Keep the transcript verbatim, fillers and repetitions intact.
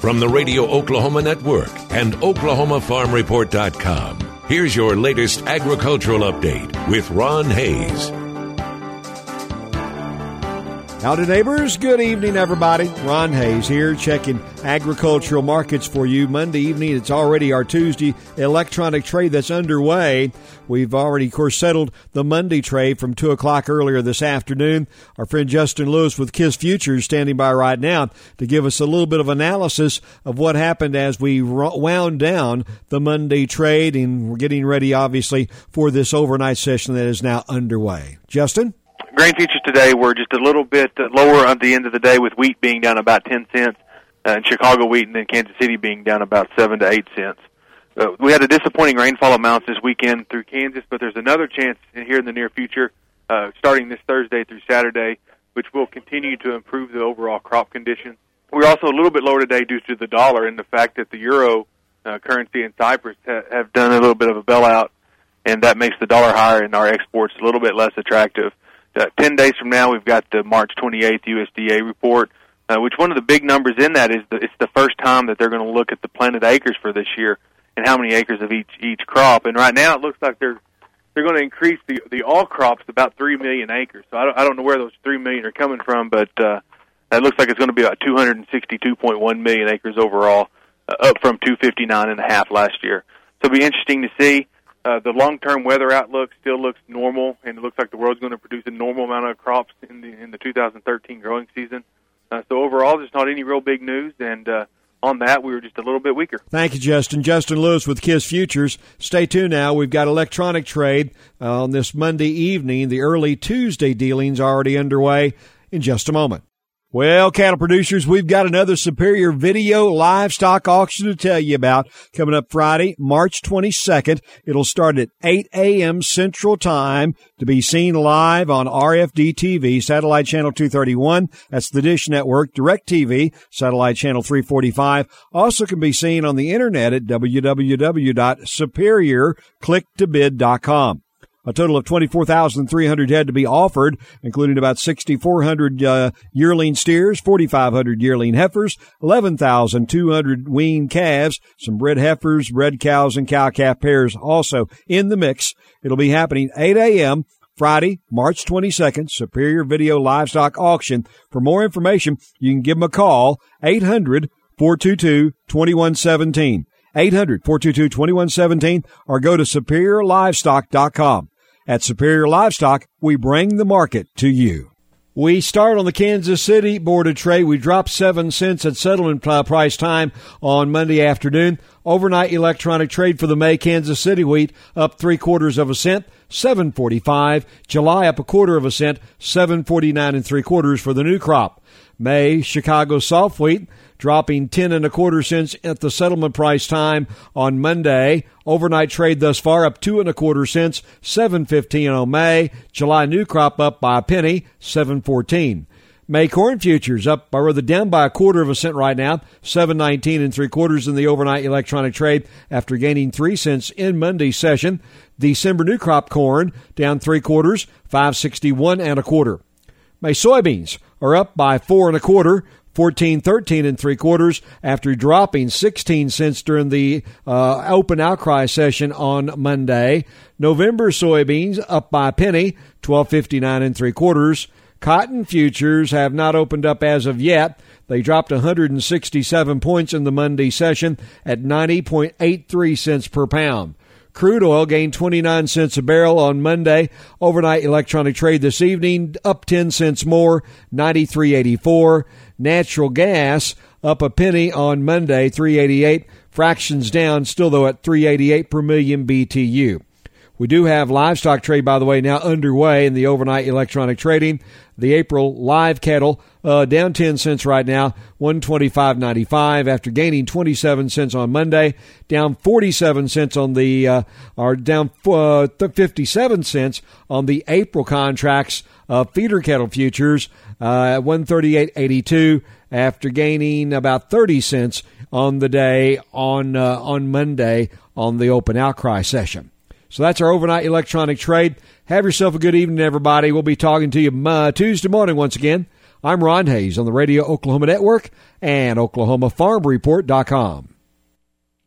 From the Radio Oklahoma Network and Oklahoma Farm Report dot com, here's your latest agricultural update with Ron Hayes. Howdy, neighbors. Good evening, everybody. Ron Hayes here, checking agricultural markets for you. Monday evening, it's already our Tuesday electronic trade that's underway. We've already, of course, settled the Monday trade from two o'clock earlier this afternoon. Our friend Justin Lewis with Kiss Futures standing by right now to give us a little bit of analysis of what happened as we wound down the Monday trade, and we're getting ready, obviously, for this overnight session that is now underway. Justin? Grain futures today were just a little bit lower at the end of the day, with wheat being down about ten cents, uh, and Chicago wheat and then Kansas City being down about seven to eight cents. Uh, we had a disappointing rainfall amounts this weekend through Kansas, but there's another chance here in the near future, uh, starting this Thursday through Saturday, which will continue to improve the overall crop conditions. We're also a little bit lower today due to the dollar and the fact that the euro uh, currency in Cyprus ha- have done a little bit of a bailout, and that makes the dollar higher and our exports a little bit less attractive. Uh, Ten days from now, we've got the March twenty-eighth U S D A report, uh, which one of the big numbers in that is the, it's the first time that they're going to look at the planted acres for this year and how many acres of each each crop. And right now, it looks like they're they're going to increase the the all crops to about three million acres. So I don't, I don't know where those three million are coming from, but uh, it looks like it's going to be about two hundred sixty-two point one million acres overall, uh, up from two hundred fifty-nine and a half last year. So it'll be interesting to see. Uh, the long-term weather outlook still looks normal, and it looks like the world's going to produce a normal amount of crops in the in the two thousand thirteen growing season. Uh, so overall, there's not any real big news, and uh, on that, we were just a little bit weaker. Thank you, Justin. Justin Lewis with Kiss Futures. Stay tuned now. We've got electronic trade uh, on this Monday evening. The early Tuesday dealings are already underway in just a moment. Well, cattle producers, we've got another Superior Video livestock auction to tell you about coming up Friday, March twenty-second. It'll start at eight a.m. Central Time to be seen live on R F D T V, Satellite Channel two thirty-one. That's the Dish Network. DirecTV, Satellite Channel three forty-five. Also can be seen on the Internet at w w w dot superior click to bid dot com. A total of twenty-four thousand three hundred head to be offered, including about six thousand four hundred uh, yearling steers, four thousand five hundred yearling heifers, eleven thousand two hundred weaned calves, some bred heifers, bred cows, and cow-calf pairs also in the mix. It'll be happening eight a.m. Friday, March twenty-second, Superior Video Livestock Auction. For more information, you can give them a call, eight hundred, four two two, two one one seven, eight hundred, four two two, two one one seven, or go to superior livestock dot com. At Superior Livestock, we bring the market to you. We start on the Kansas City Board of Trade. We dropped seven cents at settlement price time on Monday afternoon. Overnight electronic trade for the May Kansas City wheat up three quarters of a cent, seven forty-five. July up a quarter of a cent, seven forty-nine and three quarters for the new crop. May Chicago soft wheat dropping ten and a quarter cents at the settlement price time on Monday. Overnight trade thus far up two and a quarter cents, seven fifteen on May. July new crop up by a penny, seven fourteen. May corn futures up, or rather down by a quarter of a cent right now, seven nineteen and three quarters in the overnight electronic trade after gaining three cents in Monday's session. December new crop corn down three quarters, five sixty-one and a quarter. May soybeans are up by four and a quarter, fourteen thirteen and three quarters after dropping sixteen cents during the uh, open outcry session on Monday. November soybeans up by a penny, twelve fifty-nine and three quarters. Cotton futures have not opened up as of yet. They dropped one hundred sixty-seven points in the Monday session at ninety point eight three cents per pound. Crude oil gained twenty-nine cents a barrel on Monday. Overnight electronic trade this evening up ten cents more, ninety-three eighty-four. Natural gas up a penny on Monday, three eighty-eight. Fractions down, still though at three eighty-eight per million B T U. We do have livestock trade, by the way, now underway in the overnight electronic trading. The April live cattle uh, down ten cents right now, one twenty-five ninety-five after gaining twenty-seven cents on Monday, down forty-seven cents on the, uh, or down uh, fifty-seven cents on the April contracts of feeder cattle futures uh, at one thirty-eight eighty-two after gaining about thirty cents on the day on uh, on Monday on the open outcry session. So that's our overnight electronic trade. Have yourself a good evening, everybody. We'll be talking to you uh, Tuesday morning once again I'm Ron Hayes on the Radio Oklahoma Network and Oklahoma Farm Report dot com.